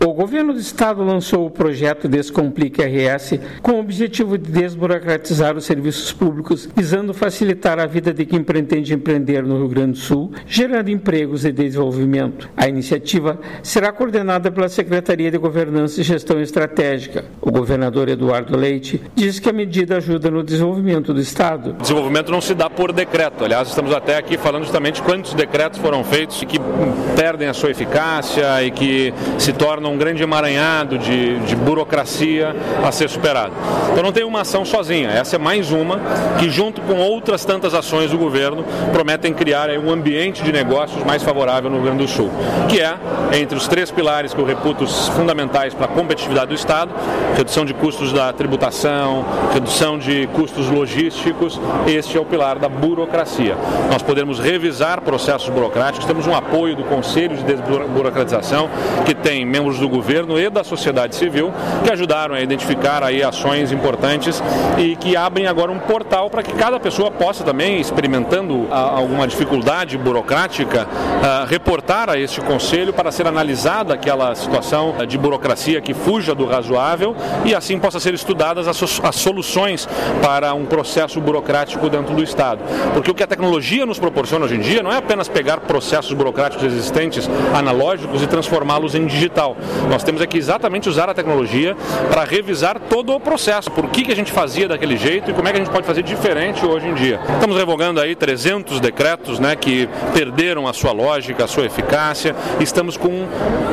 O governo do estado lançou o projeto Descomplique RS com o objetivo de desburocratizar os serviços públicos, visando facilitar a vida de quem pretende empreender no Rio Grande do Sul, gerando empregos e desenvolvimento. A iniciativa será coordenada pela Secretaria de Governança e Gestão Estratégica. O governador Eduardo Leite diz que a medida ajuda no desenvolvimento do estado. O desenvolvimento não se dá por decreto. Aliás, estamos até aqui falando justamente quantos decretos foram feitos e que perdem a sua eficácia e que se tornam um grande emaranhado de burocracia a ser superado. Então não tem uma ação sozinha, essa é mais uma que, junto com outras tantas ações do governo, prometem criar um ambiente de negócios mais favorável no Rio Grande do Sul, que é, entre os 3 pilares que eu reputo fundamentais para a competitividade do Estado: redução de custos da tributação, redução de custos logísticos. Este é o pilar da burocracia. Nós podemos revisar processos burocráticos, temos um apoio do Conselho de Desburocratização, que tem membros do governo e da sociedade civil que ajudaram a identificar aí ações importantes e que abrem agora um portal para que cada pessoa possa também, experimentando alguma dificuldade burocrática, reportar a este conselho para ser analisada aquela situação de burocracia que fuja do razoável e assim possa ser estudadas as soluções para um processo burocrático dentro do Estado. Porque o que a tecnologia nos proporciona hoje em dia não é apenas pegar processos burocráticos existentes, analógicos, e transformá-los em digital. Nós temos que exatamente usar a tecnologia para revisar todo o processo. Por que a gente fazia daquele jeito e como é que a gente pode fazer diferente hoje em dia. Estamos revogando aí 300 decretos, que perderam a sua lógica, a sua eficácia. Estamos com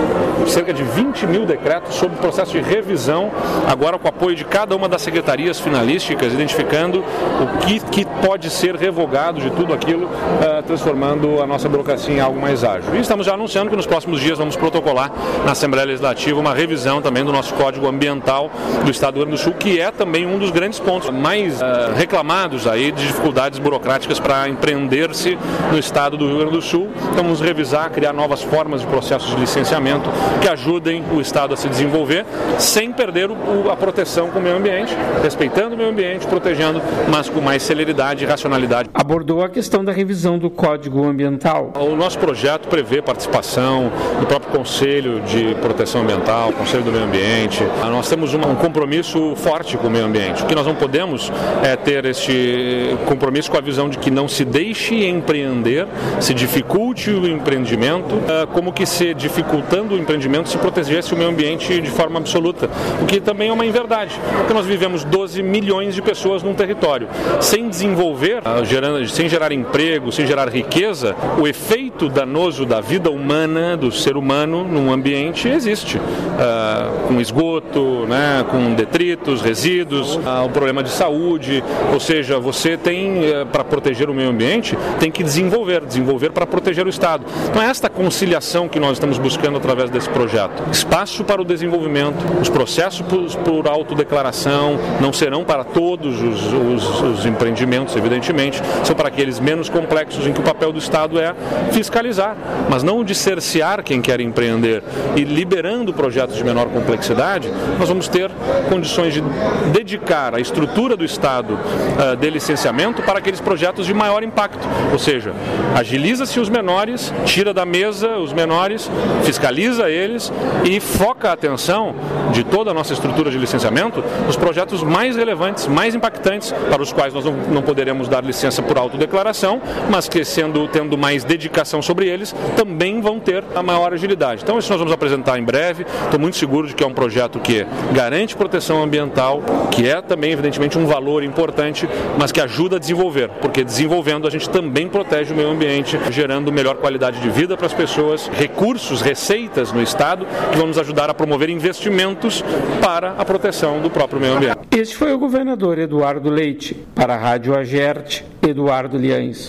cerca de 20 mil decretos sob o processo de revisão, agora com o apoio de cada uma das secretarias finalísticas, identificando o que pode ser revogado de tudo aquilo, transformando a nossa burocracia em algo mais ágil. E estamos já anunciando que nos próximos dias vamos protocolar na Assembleia Legislativa uma revisão também do nosso Código Ambiental do Estado do Rio Grande do Sul, que é também um dos grandes pontos mais reclamados aí de dificuldades burocráticas para empreender-se no Estado do Rio Grande do Sul. Então vamos revisar, criar novas formas de processos de licenciamento que ajudem o Estado a se desenvolver sem perder a proteção com o meio ambiente, respeitando o meio ambiente, protegendo, mas com mais celeridade e racionalidade. Abordou a questão da revisão do Código Ambiental. O nosso projeto prevê participação do próprio Conselho de Proteção Ambiental, Conselho do Meio Ambiente. Nós temos um compromisso forte com o meio ambiente. O que nós não podemos é ter este compromisso com a visão de que não se deixe empreender, se dificulte o empreendimento, como que se dificultando o empreendimento se protegesse o meio ambiente de forma absoluta, o que também é uma inverdade, porque nós vivemos 12 milhões de pessoas num território. Sem desenvolver, sem gerar emprego, sem gerar riqueza, o efeito danoso da vida humana, do ser humano num ambiente existe, com esgoto, com detritos, resíduos, o problema de saúde, ou seja, você tem, para proteger o meio ambiente, tem que desenvolver para proteger o Estado. Então é esta conciliação que nós estamos buscando através desse projeto. Espaço para o desenvolvimento, os processos por autodeclaração não serão para todos os empreendimentos, evidentemente, são para aqueles menos complexos em que o papel do Estado é fiscalizar, mas não de cercear quem quer empreender. E liberando projetos de menor complexidade, nós vamos ter condições de dedicar a estrutura do Estado de licenciamento para aqueles projetos de maior impacto. Ou seja, agiliza-se os menores, tira da mesa os menores, fiscaliza eles e foca a atenção de toda a nossa estrutura de licenciamento nos projetos mais relevantes, mais impactantes, para os quais nós não poderemos dar licença por autodeclaração, mas que, tendo mais dedicação sobre eles, também vão ter a maior agilidade. Então, isso nós vamos apresentar em breve. Estou muito seguro de que é um projeto que garante proteção ambiental, que é também, evidentemente, um valor importante, mas que ajuda a desenvolver, porque desenvolvendo a gente também protege o meio ambiente, gerando melhor qualidade de vida para as pessoas, recursos, receitas no Estado, que vão nos ajudar a promover investimentos para a proteção do próprio meio ambiente. Este foi o governador Eduardo Leite. Para a Rádio Agerte, Eduardo Liães.